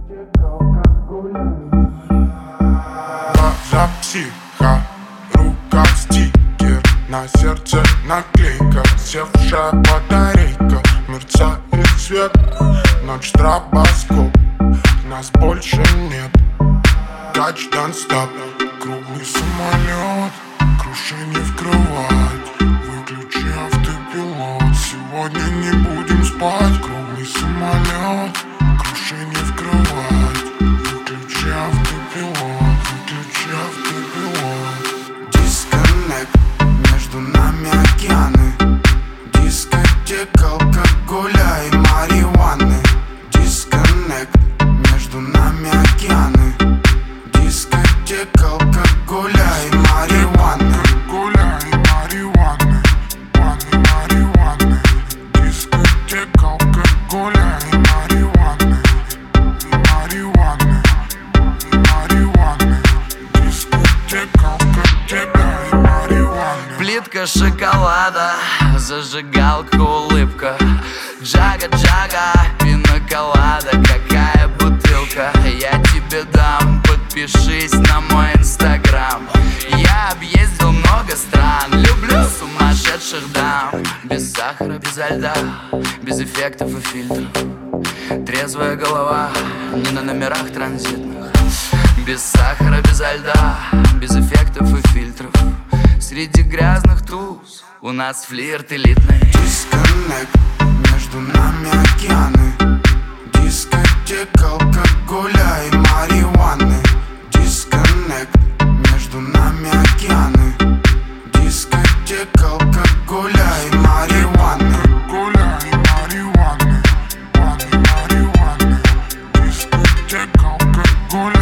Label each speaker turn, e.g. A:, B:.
A: Глаза психа, рука стикер, на сердце наклейка, севшая батарейка, мерцает свет, ночь стробоскоп, нас больше нет. Кач нон-стоп, круглый самолет, крушение в кровать, выключи автопилот. Сегодня не будем спать, круглый самолет, крушение в кровать, выключи автопилот, выключи автопилот.
B: Дисконнект, между нами океаны, дискотека алкоголя и марихуаны. Дисконнект, между нами океаны, дискотека алкоголя и марихуаны.
A: Алкоголя и марихуаны, марихуаны. Дискотека алкоголя и марихуаны, марихуаны. Дискотека алкоголя и марихуаны.
C: Плитка шоколада, зажигалка, улыбка, джага-джага, пина-колада, какая бутылка. Я тебе дам, подпишись на мой инстаграм. Я объездил много стран, люблю сумасшедших дам. Без сахара, без льда, без эффектов и фильтров. Трезвая голова, не на номерах транзитных. Без сахара, без льда, без эффектов и фильтров. Среди грязных туз у нас флирт элитный.
B: Дисконнект, между нами океаны, дискотека алкоголя и марихуаны. Дисконнект, между нами океаны, дискотека алкоголя и марихуаны.
A: Алкоголя и марихуаны, марихуаны. Дискотека алкоголя.